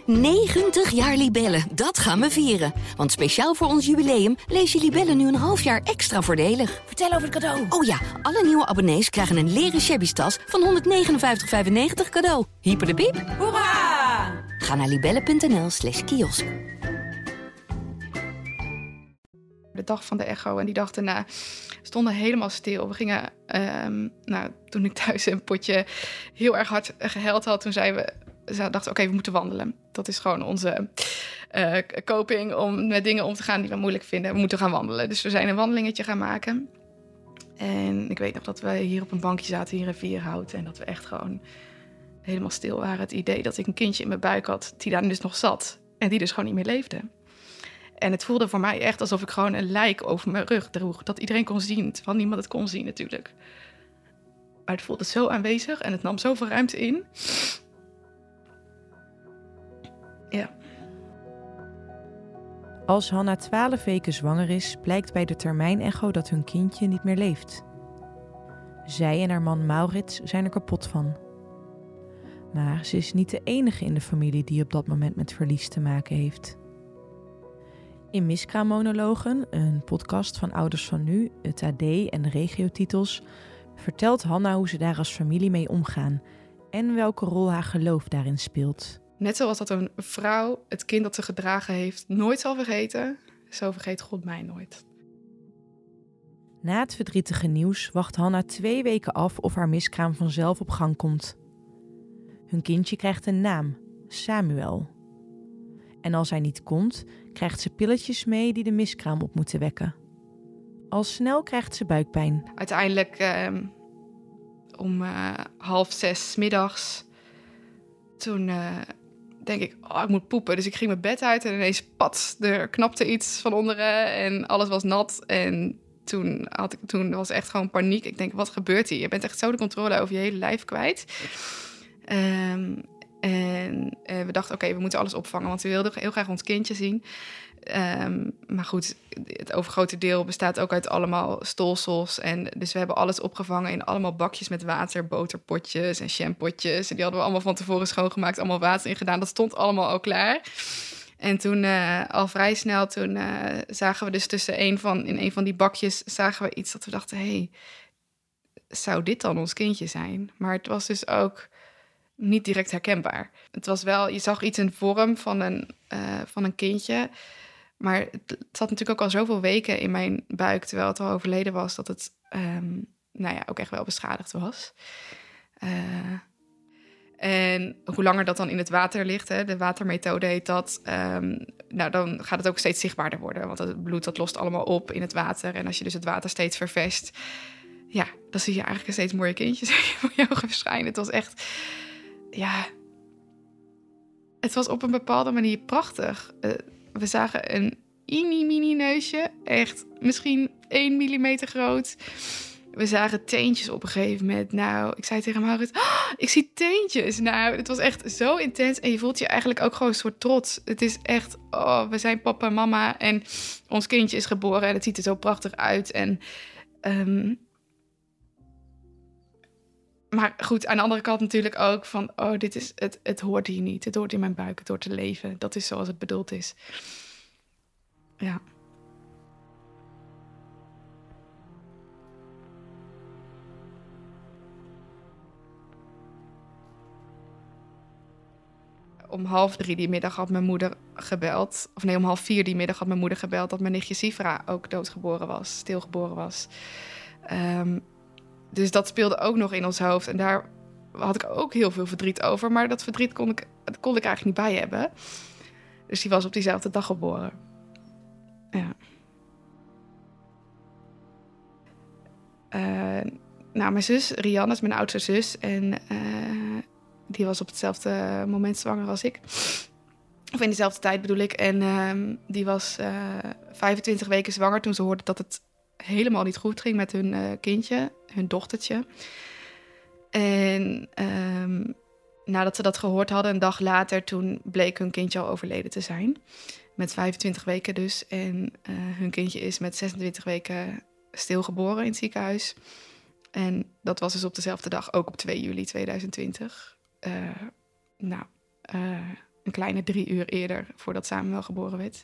90 jaar Libellen, dat gaan we vieren. Want speciaal voor ons jubileum lees je Libellen nu een half jaar extra voordelig. Vertel over het cadeau. Oh ja, alle nieuwe abonnees krijgen een leren shabby tas van 159,95 cadeau. Hyper de piep. Hoera! Ga naar libellen.nl/kiosk. De dag van de echo en die dag daarna stonden helemaal stil. We gingen, toen ik thuis een potje heel erg hard gehuild had, toen dachten we, oké, we moeten wandelen. Dat is gewoon onze coping om met dingen om te gaan die we moeilijk vinden. We moeten gaan wandelen. Dus we zijn een wandelingetje gaan maken. En ik weet nog dat we hier op een bankje zaten, hier in Vierhout. En dat we echt gewoon helemaal stil waren. Het idee dat ik een kindje in mijn buik had, die daar dus nog zat. En die dus gewoon niet meer leefde. En het voelde voor mij echt alsof ik gewoon een lijk over mijn rug droeg. Dat iedereen kon zien, terwijl niemand het kon zien natuurlijk. Maar het voelde zo aanwezig en het nam zoveel ruimte in. Ja. Als Hanna 12 weken zwanger is, blijkt bij de termijnecho dat hun kindje niet meer leeft. Zij en haar man Maurits zijn er kapot van. Maar ze is niet de enige in de familie die op dat moment met verlies te maken heeft. In Miskraammonologen, een podcast van Ouders van Nu, het AD en de regiotitels, vertelt Hanna hoe ze daar als familie mee omgaan en welke rol haar geloof daarin speelt. Net zoals dat een vrouw het kind dat ze gedragen heeft nooit zal vergeten, zo vergeet God mij nooit. Na het verdrietige nieuws wacht Hanna 2 weken af of haar miskraam vanzelf op gang komt. Hun kindje krijgt een naam, Samuel. En als hij niet komt, krijgt ze pilletjes mee die de miskraam op moeten wekken. Al snel krijgt ze buikpijn. Uiteindelijk om 5:30 middags, toen denk ik, ik moet poepen. Dus ik ging mijn bed uit en ineens, er knapte iets van onderen en alles was nat. En toen was echt gewoon paniek. Ik denk, wat gebeurt hier? Je bent echt zo de controle over je hele lijf kwijt. En we dachten, oké, we moeten alles opvangen, want we wilden heel graag ons kindje zien. Maar goed, het overgrote deel bestaat ook uit allemaal stolsels. En dus we hebben alles opgevangen in allemaal bakjes met water, boterpotjes en shampootjes. En die hadden we allemaal van tevoren schoongemaakt, allemaal water in gedaan. Dat stond allemaal al klaar. En toen al vrij snel, zagen we dus in een van die bakjes zagen we iets dat we dachten, hey, zou dit dan ons kindje zijn? Maar het was dus ook niet direct herkenbaar. Het was wel, je zag iets in vorm van een kindje. Maar het zat natuurlijk ook al zoveel weken in mijn buik, terwijl het al overleden was, dat het ook echt wel beschadigd was. En hoe langer dat dan in het water ligt, de watermethode heet dat, dan gaat het ook steeds zichtbaarder worden. Want het bloed dat lost allemaal op in het water. En als je dus het water steeds ververst, ja, dan zie je eigenlijk een steeds mooier kindje voor jou verschijnen. Het was echt, het was op een bepaalde manier prachtig. We zagen een mini neusje, echt misschien 1 millimeter groot. We zagen teentjes op een gegeven moment. Nou, ik zei tegen Maurits, ik zie teentjes. Nou, het was echt zo intens. En je voelt je eigenlijk ook gewoon een soort trots. Het is echt, we zijn papa en mama en ons kindje is geboren en het ziet er zo prachtig uit. En maar goed, aan de andere kant natuurlijk ook van, dit is het hoort hier niet. Het hoort in mijn buik, het hoort te leven. Dat is zoals het bedoeld is. Ja. Om 2:30 die middag had mijn moeder gebeld. Of nee, om 3:30 die middag had mijn moeder gebeld dat mijn nichtje Sifra ook doodgeboren was, stilgeboren was. Dus dat speelde ook nog in ons hoofd. En daar had ik ook heel veel verdriet over. Maar dat verdriet kon ik eigenlijk niet bij hebben. Dus die was op diezelfde dag geboren. Ja. Mijn zus, Rianne, is mijn oudste zus. En die was op hetzelfde moment zwanger als ik. Of in dezelfde tijd bedoel ik. En die was 25 weken zwanger toen ze hoorde dat het helemaal niet goed ging met hun kindje, hun dochtertje. En nadat ze dat gehoord hadden, een dag later, toen bleek hun kindje al overleden te zijn. Met 25 weken dus. En hun kindje is met 26 weken stilgeboren in het ziekenhuis. En dat was dus op dezelfde dag, ook op 2 juli 2020. een kleine 3 uur eerder voordat Samuel geboren werd.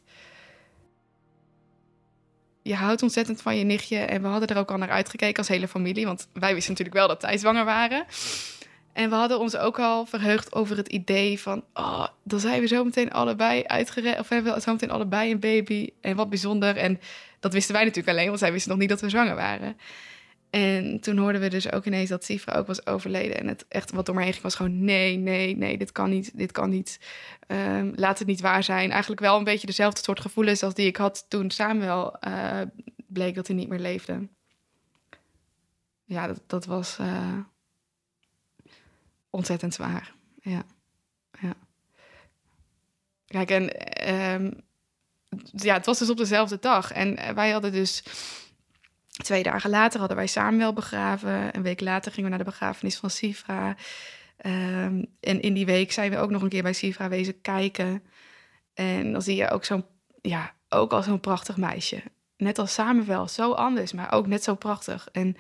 Je houdt ontzettend van je nichtje en we hadden er ook al naar uitgekeken als hele familie, want wij wisten natuurlijk wel dat zij zwanger waren. En we hadden ons ook al verheugd over het idee van, dan zijn we zo meteen allebei of hebben we zo meteen allebei een baby en wat bijzonder. En dat wisten wij natuurlijk alleen, want zij wisten nog niet dat we zwanger waren. En toen hoorden we dus ook ineens dat Sifra ook was overleden. En het echt wat door me heen ging was gewoon nee, dit kan niet. Laat het niet waar zijn. Eigenlijk wel een beetje dezelfde soort gevoelens als die ik had toen Samuel bleek dat hij niet meer leefde. Ja, dat was ontzettend zwaar. Ja. Kijk, en het was dus op dezelfde dag. En wij hadden dus 2 dagen later hadden wij Samuel begraven. Een week later gingen we naar de begrafenis van Sifra. En in die week zijn we ook nog een keer bij Sifra wezen kijken. En dan zie je ook ook al zo'n prachtig meisje. Net als Samuel, zo anders, maar ook net zo prachtig. En,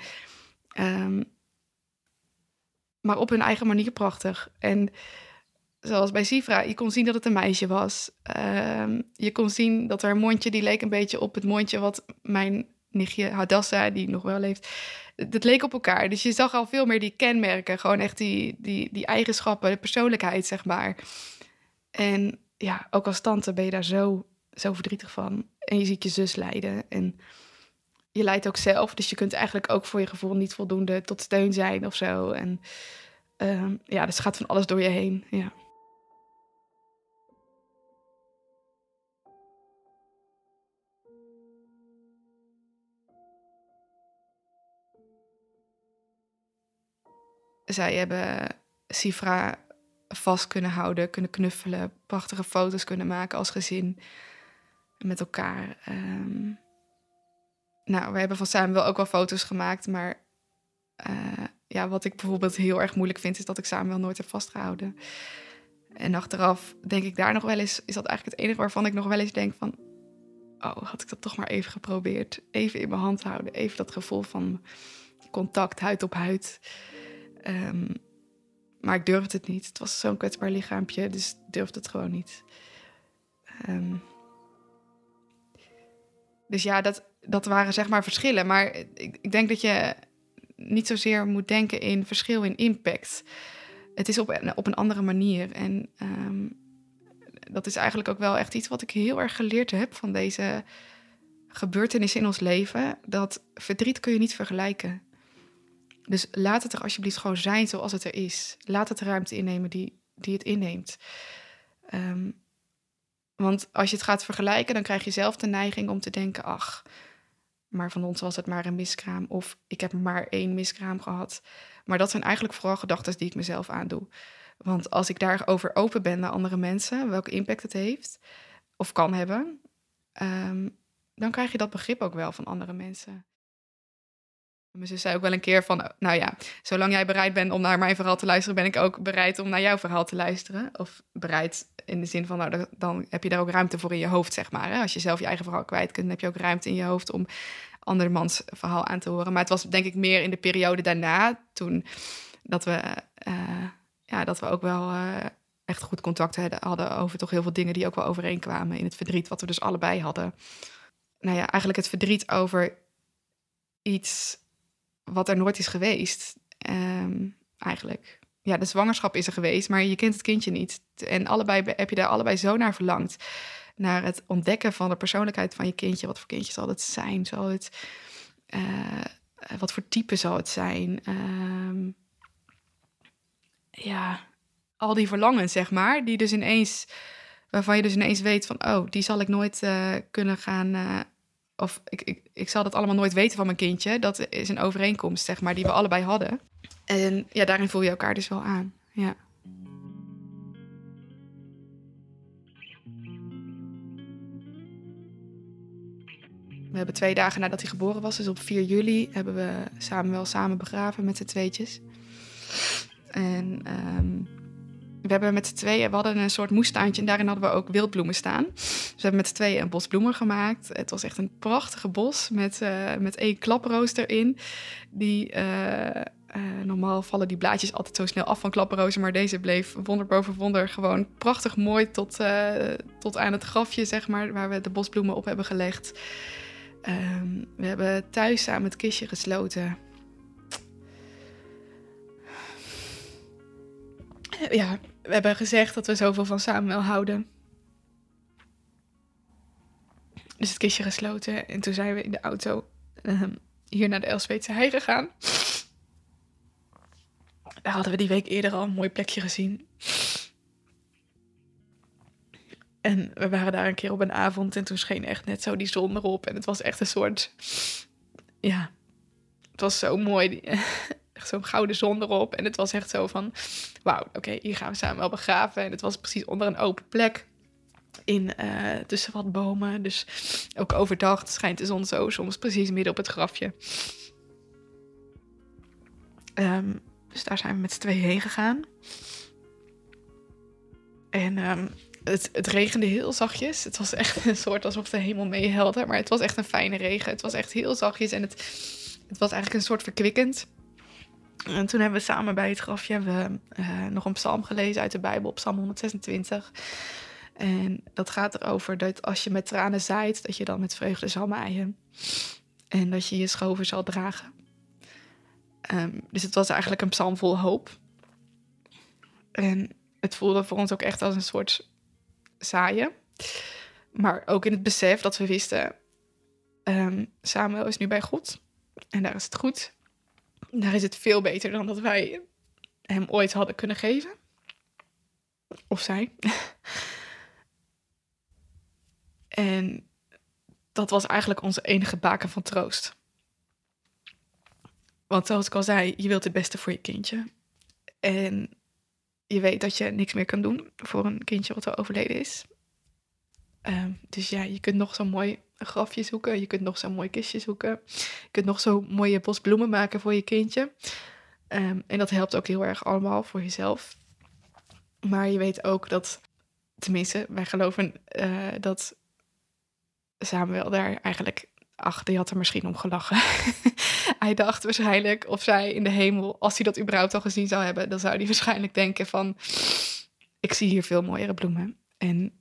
maar op hun eigen manier prachtig. En zoals bij Sifra, je kon zien dat het een meisje was. Je kon zien dat haar mondje, die leek een beetje op het mondje wat mijn nichtje Hadassa, die nog wel leeft, dat leek op elkaar. Dus je zag al veel meer die kenmerken. Gewoon echt die eigenschappen, de persoonlijkheid, zeg maar. En ja, ook als tante ben je daar zo verdrietig van. En je ziet je zus lijden. En je lijdt ook zelf. Dus je kunt eigenlijk ook voor je gevoel niet voldoende tot steun zijn of zo. En dus gaat van alles door je heen. Ja. Zij hebben Sifra vast kunnen houden, kunnen knuffelen, prachtige foto's kunnen maken als gezin met elkaar. We hebben van Samuel ook wel foto's gemaakt, maar wat ik bijvoorbeeld heel erg moeilijk vind, is dat ik Samuel nooit heb vastgehouden. En achteraf denk ik daar nog wel eens, is dat eigenlijk het enige waarvan ik nog wel eens denk van, had ik dat toch maar even geprobeerd. Even in mijn hand houden, even dat gevoel van contact, huid op huid. Maar ik durfde het niet. Het was zo'n kwetsbaar lichaampje, dus ik durfde het gewoon niet. Dus ja, dat waren zeg maar verschillen. Maar ik denk dat je niet zozeer moet denken in verschil in impact. Het is op een andere manier. En dat is eigenlijk ook wel echt iets wat ik heel erg geleerd heb van deze gebeurtenissen in ons leven. Dat verdriet kun je niet vergelijken. Dus laat het er alsjeblieft gewoon zijn zoals het er is. Laat het de ruimte innemen die het inneemt. Want als je het gaat vergelijken, dan krijg je zelf de neiging om te denken, ach, maar van ons was het maar een miskraam. Of ik heb maar 1 miskraam gehad. Maar dat zijn eigenlijk vooral gedachten die ik mezelf aandoe. Want als ik daarover open ben naar andere mensen, welke impact het heeft of kan hebben, dan krijg je dat begrip ook wel van andere mensen. Mijn zus zei ook wel een keer van, zolang jij bereid bent om naar mijn verhaal te luisteren, ben ik ook bereid om naar jouw verhaal te luisteren. Of bereid in de zin van, dan heb je daar ook ruimte voor in je hoofd, zeg maar. Hè? Als je zelf je eigen verhaal kwijt kunt, dan heb je ook ruimte in je hoofd om andermans verhaal aan te horen. Maar het was denk ik meer in de periode daarna, toen dat we ook wel echt goed contact hadden over toch heel veel dingen die ook wel overeenkwamen in het verdriet, wat we dus allebei hadden. Eigenlijk het verdriet over iets wat er nooit is geweest, eigenlijk. Ja, de zwangerschap is er geweest, maar je kent het kindje niet. En heb je daar allebei zo naar verlangd. Naar het ontdekken van de persoonlijkheid van je kindje. Wat voor kindje zal het zijn? Wat voor type zal het zijn? Al die verlangens, zeg maar, die dus waarvan je dus ineens weet van, die zal ik nooit kunnen gaan. Of ik zal dat allemaal nooit weten van mijn kindje. Dat is een overeenkomst, zeg maar, die we allebei hadden. En ja, daarin voel je elkaar dus wel aan. Ja. We hebben 2 dagen nadat hij geboren was, dus op 4 juli... hebben we Samuel samen begraven met z'n tweetjes. En we hadden een soort moestuintje en daarin hadden we ook wildbloemen staan. Dus we hebben met z'n tweeën een bos bloemen gemaakt. Het was echt een prachtige bos met 1 klaproos erin. Die Normaal vallen die blaadjes altijd zo snel af van klapperrozen, maar deze bleef wonder boven wonder gewoon prachtig mooi tot aan het grafje, zeg maar, waar we de bosbloemen op hebben gelegd. We hebben thuis samen het kistje gesloten. Ja, we hebben gezegd dat we zoveel van Samuel houden. Dus het kistje gesloten. En toen zijn we in de auto hier naar de Elspeetse Hei gegaan. Daar hadden we die week eerder al een mooi plekje gezien. En we waren daar een keer op een avond en toen scheen echt net zo die zon erop. En het was echt een soort... Ja, het was zo mooi. Echt zo'n gouden zon erop. En het was echt zo van... Wauw, oké, hier gaan we samen wel begraven. En het was precies onder een open plek. Tussen wat bomen. Dus ook overdag schijnt de zon zo soms precies midden op het grafje. Dus daar zijn we met z'n tweeën heen gegaan. En het regende heel zachtjes. Het was echt een soort alsof de hemel meehelde. Maar het was echt een fijne regen. Het was echt heel zachtjes. En het was eigenlijk een soort verkwikkend. En toen hebben we samen bij het grafje nog een psalm gelezen uit de Bijbel. Psalm 126. En dat gaat erover dat als je met tranen zaait, dat je dan met vreugde zal maaien. En dat je je schoven zal dragen. Dus het was eigenlijk een psalm vol hoop. En het voelde voor ons ook echt als een soort zaaien. Maar ook in het besef dat we wisten... Samuel is nu bij God. En daar is het goed. Daar is het veel beter dan dat wij hem ooit hadden kunnen geven. Of zij. En dat was eigenlijk onze enige baken van troost. Want zoals ik al zei, je wilt het beste voor je kindje. En je weet dat je niks meer kan doen voor een kindje wat al overleden is. Dus ja, je kunt nog zo'n mooi grafje zoeken. Je kunt nog zo'n mooi kistje zoeken. Je kunt nog zo'n mooie bos bloemen maken voor je kindje. En dat helpt ook heel erg allemaal voor jezelf. Maar je weet ook dat, tenminste, wij geloven dat Samuel daar eigenlijk... Ach, die had er misschien om gelachen. Hij dacht waarschijnlijk of zij in de hemel... als hij dat überhaupt al gezien zou hebben... dan zou hij waarschijnlijk denken van... ik zie hier veel mooiere bloemen. En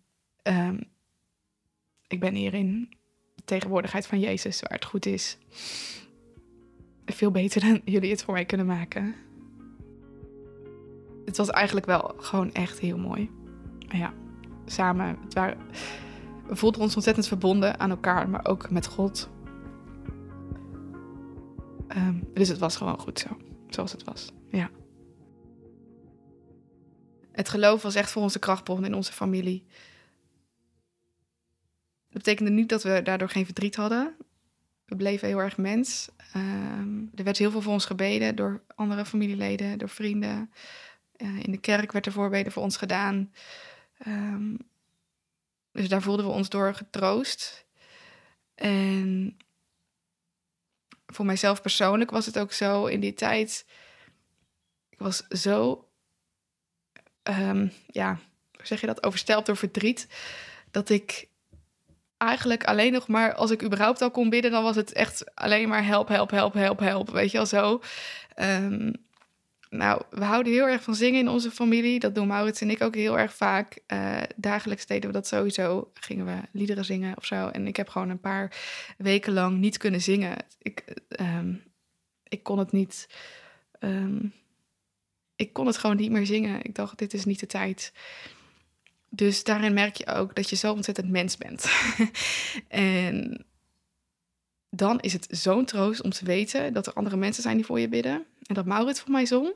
ik ben hier in de tegenwoordigheid van Jezus... waar het goed is. Veel beter dan jullie het voor mij kunnen maken. Het was eigenlijk wel gewoon echt heel mooi. Ja, samen... We voelden ons ontzettend verbonden aan elkaar, maar ook met God. Dus het was gewoon goed zo, zoals het was. Ja. Het geloof was echt voor ons de krachtbron in onze familie. Dat betekende niet dat we daardoor geen verdriet hadden. We bleven heel erg mens. Er werd heel veel voor ons gebeden door andere familieleden, door vrienden. In de kerk werd er voorbeden voor ons gedaan. Dus daar voelden we ons door getroost. En voor mijzelf persoonlijk was het ook zo in die tijd... Ik was zo... hoe zeg je dat? Overstelpt door verdriet. Dat ik eigenlijk alleen nog maar... Als ik überhaupt al kon bidden... dan was het echt alleen maar help, help, help, help, help. Weet je wel zo... we houden heel erg van zingen in onze familie. Dat doen Maurits en ik ook heel erg vaak. Dagelijks deden we dat sowieso. Gingen we liederen zingen of zo. En ik heb gewoon een paar weken lang niet kunnen zingen. Ik kon het niet... ik kon het gewoon niet meer zingen. Ik dacht, dit is niet de tijd. Dus daarin merk je ook dat je zo ontzettend mens bent. En dan is het zo'n troost om te weten dat er andere mensen zijn die voor je bidden. En dat Maurits voor mij zong.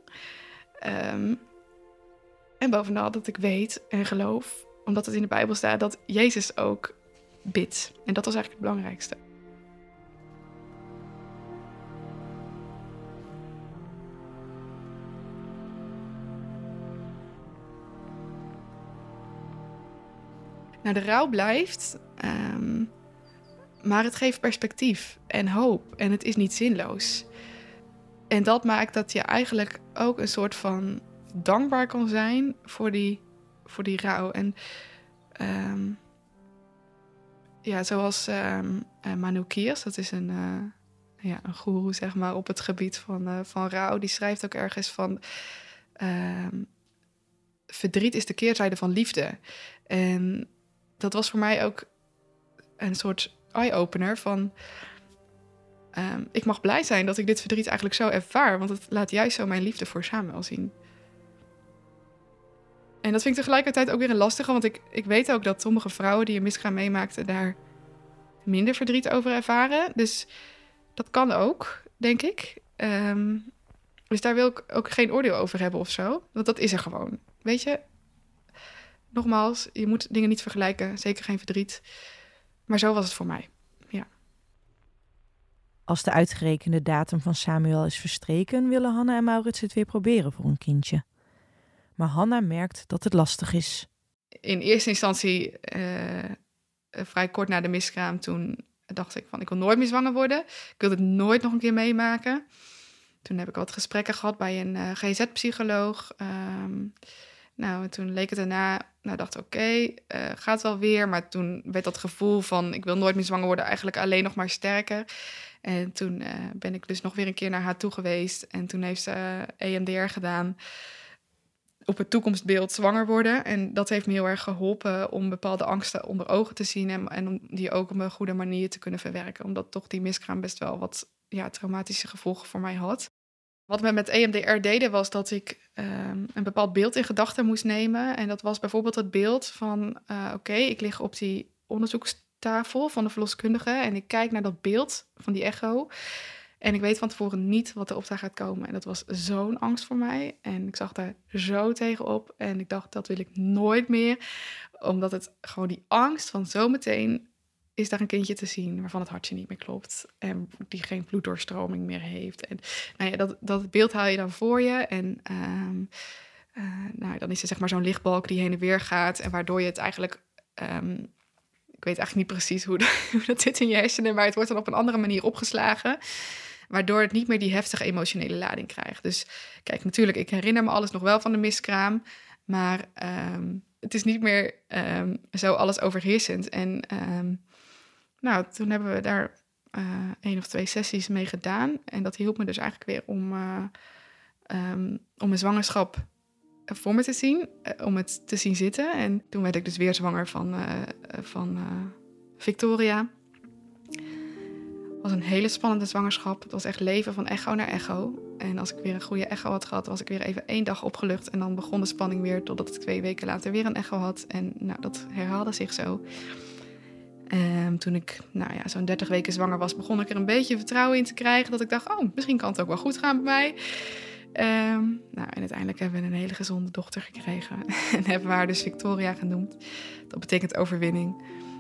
En bovenal dat ik weet en geloof, omdat het in de Bijbel staat, dat Jezus ook bidt. En dat was eigenlijk het belangrijkste. Nou, de rouw blijft, maar het geeft perspectief en hoop. En het is niet zinloos. En dat maakt dat je eigenlijk ook een soort van dankbaar kan zijn voor die rouw. En zoals Manu Kiers, dat is een een goeroe, zeg maar, op het gebied van rouw. Die schrijft ook ergens van... verdriet is de keerzijde van liefde. En dat was voor mij ook een soort eye-opener van... ik mag blij zijn dat ik dit verdriet eigenlijk zo ervaar... want het laat juist zo mijn liefde voor Samuel zien. En dat vind ik tegelijkertijd ook weer een lastige... want ik weet ook dat sommige vrouwen die een miskraam meemaakten... daar minder verdriet over ervaren. Dus dat kan ook, denk ik. Dus daar wil ik ook geen oordeel over hebben of zo. Want dat is er gewoon. Weet je, nogmaals, je moet dingen niet vergelijken. Zeker geen verdriet. Maar zo was het voor mij, ja. Als de uitgerekende datum van Samuel is verstreken... willen Hanna en Maurits het weer proberen voor een kindje. Maar Hanna merkt dat het lastig is. In eerste instantie, vrij kort na de miskraam... toen dacht ik van, ik wil nooit meer zwanger worden. Ik wil het nooit nog een keer meemaken. Toen heb ik wat gesprekken gehad bij een GZ-psycholoog. En toen leek het erna... dacht ik, oké, gaat wel weer. Maar toen werd dat gevoel van... ik wil nooit meer zwanger worden eigenlijk alleen nog maar sterker. En toen ben ik dus nog weer een keer naar haar toe geweest. En toen heeft ze EMDR gedaan... op het toekomstbeeld zwanger worden. En dat heeft me heel erg geholpen om bepaalde angsten onder ogen te zien... en om die ook op een goede manier te kunnen verwerken. Omdat toch die miskraam best wel wat traumatische gevolgen voor mij had. Wat we met EMDR deden was dat ik een bepaald beeld in gedachten moest nemen. En dat was bijvoorbeeld het beeld van... ik lig op die onderzoekstafel van de verloskundige... en ik kijk naar dat beeld van die echo... En ik weet van tevoren niet wat er op daar gaat komen. En dat was zo'n angst voor mij. En ik zag daar zo tegenop. En ik dacht, dat wil ik nooit meer. Omdat het gewoon die angst van zometeen... is daar een kindje te zien waarvan het hartje niet meer klopt. En die geen bloeddoorstroming meer heeft. En dat beeld haal je dan voor je. En dan is er zeg maar zo'n lichtbalk die heen en weer gaat. En waardoor je het eigenlijk... ik weet eigenlijk niet precies hoe dat zit in je hersenen... maar het wordt dan op een andere manier opgeslagen... waardoor het niet meer die heftige emotionele lading krijgt. Dus kijk, natuurlijk, ik herinner me alles nog wel van de miskraam... maar het is niet meer zo alles overheersend. En toen hebben we daar 1 of 2 sessies mee gedaan... en dat hielp me dus eigenlijk weer om mijn zwangerschap... voor me te zien, om het te zien zitten. En toen werd ik dus weer zwanger van Victoria. Het was een hele spannende zwangerschap. Het was echt leven van echo naar echo. En als ik weer een goede echo had gehad... was ik weer even 1 dag opgelucht. En dan begon de spanning weer... totdat ik 2 weken later weer een echo had. En dat herhaalde zich zo. Toen ik zo'n 30 weken zwanger was... begon ik er een beetje vertrouwen in te krijgen... dat ik dacht, misschien kan het ook wel goed gaan bij mij... en uiteindelijk hebben we een hele gezonde dochter gekregen. En hebben we haar dus Victoria genoemd. Dat betekent overwinning.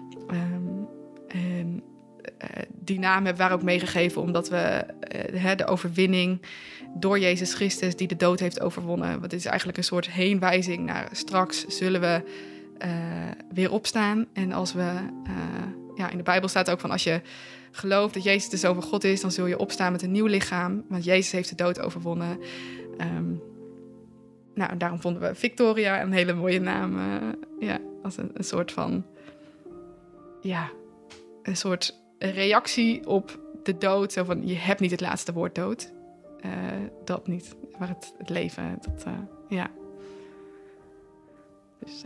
Die naam hebben we haar ook meegegeven... omdat we de overwinning door Jezus Christus... die de dood heeft overwonnen. Het is eigenlijk een soort heenwijzing naar... straks zullen we weer opstaan. En als we... in de Bijbel staat ook van... als je gelooft dat Jezus de Zoon van God is... dan zul je opstaan met een nieuw lichaam. Want Jezus heeft de dood overwonnen. En daarom vonden we Victoria een hele mooie naam. Als een soort van... een soort reactie op de dood. Zo van, je hebt niet het laatste woord dood. Dat niet. Maar het leven, Dus...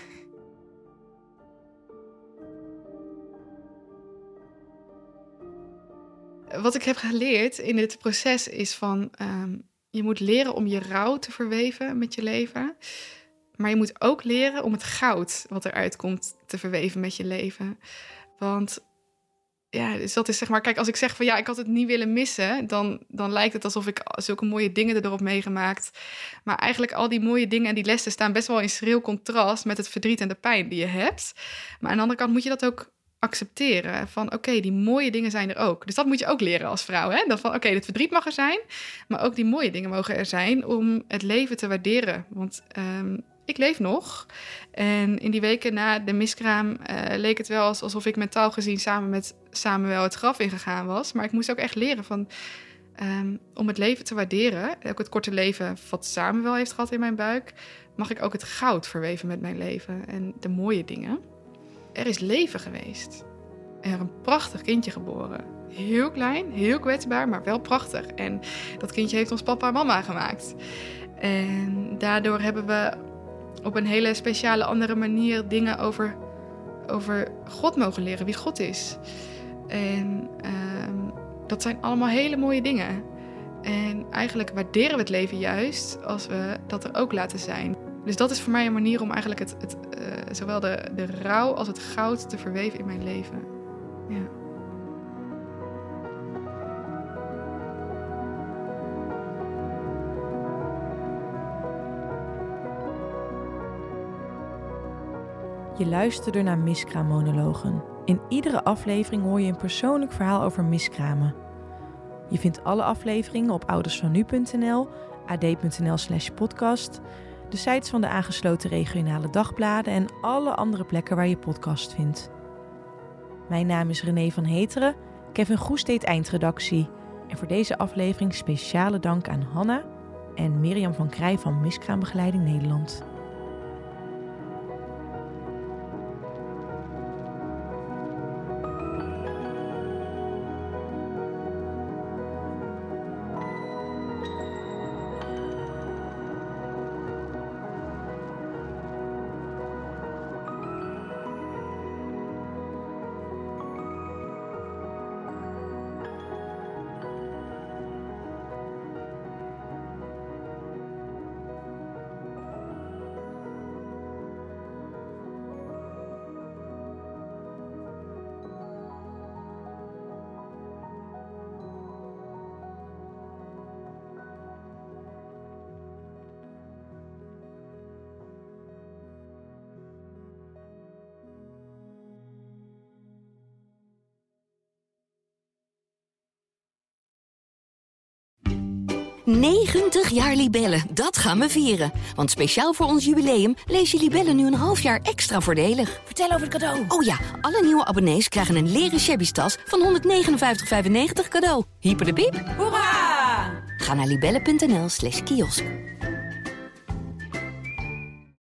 Wat ik heb geleerd in dit proces is van... je moet leren om je rouw te verweven met je leven. Maar je moet ook leren om het goud wat eruit komt te verweven met je leven. Want dus dat is zeg maar... Kijk, als ik zeg van ik had het niet willen missen... dan lijkt het alsof ik zulke mooie dingen erdoor heb meegemaakt. Maar eigenlijk al die mooie dingen en die lessen... staan best wel in schril contrast met het verdriet en de pijn die je hebt. Maar aan de andere kant moet je dat ook... accepteren van die mooie dingen zijn er ook. Dus dat moet je ook leren als vrouw. Hè? Dat van het verdriet mag er zijn, maar ook die mooie dingen mogen er zijn om het leven te waarderen. Want ik leef nog. En in die weken na de miskraam leek het wel alsof ik mentaal gezien samen met Samuel het graf ingegaan was. Maar ik moest ook echt leren van om het leven te waarderen. Ook het korte leven wat Samuel heeft gehad in mijn buik. Mag ik ook het goud verweven met mijn leven en de mooie dingen. Er is leven geweest. Er is een prachtig kindje geboren. Heel klein, heel kwetsbaar, maar wel prachtig. En dat kindje heeft ons papa en mama gemaakt. En daardoor hebben we op een hele speciale andere manier dingen over God mogen leren, wie God is. En dat zijn allemaal hele mooie dingen. En eigenlijk waarderen we het leven juist als we dat er ook laten zijn. Dus dat is voor mij een manier om eigenlijk zowel de rouw als het goud te verweven in mijn leven. Ja. Je luisterde naar Miskraammonologen. In iedere aflevering hoor je een persoonlijk verhaal over miskramen. Je vindt alle afleveringen op oudersvannu.nl, ad.nl/podcast, de sites van de aangesloten regionale dagbladen en alle andere plekken waar je podcast vindt. Mijn naam is René van Heteren, Kevin Goes deed eindredactie. En voor deze aflevering speciale dank aan Hanna en Mirjam van Krij van Miskraambegeleiding Nederland. ...90 jaar Libellen, dat gaan we vieren. Want speciaal voor ons jubileum lees je Libellen nu een half jaar extra voordelig. Vertel over het cadeau. Oh ja, alle nieuwe abonnees krijgen een leren shabby tas van €159,95 cadeau. Hyper de piep. Hoera! Ga naar libellen.nl/kiosk.